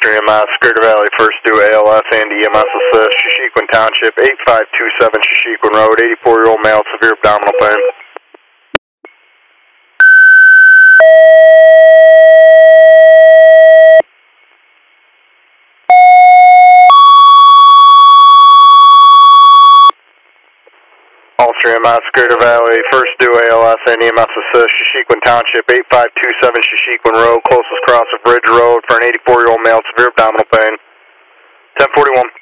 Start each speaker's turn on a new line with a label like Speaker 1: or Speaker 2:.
Speaker 1: Ulster EMS, Greater Valley, first due ALS and EMS assist, Shashequin Township, 8527 Shashequin Road, 84-year-old male, severe abdominal pain. Ulster EMS, Greater Valley, first due ALS and EMS assist, Shashequin Township, 8527 Shashequin Road, closest cross of Ridge Road for an 84-year-old male, severe abdominal pain. 1041.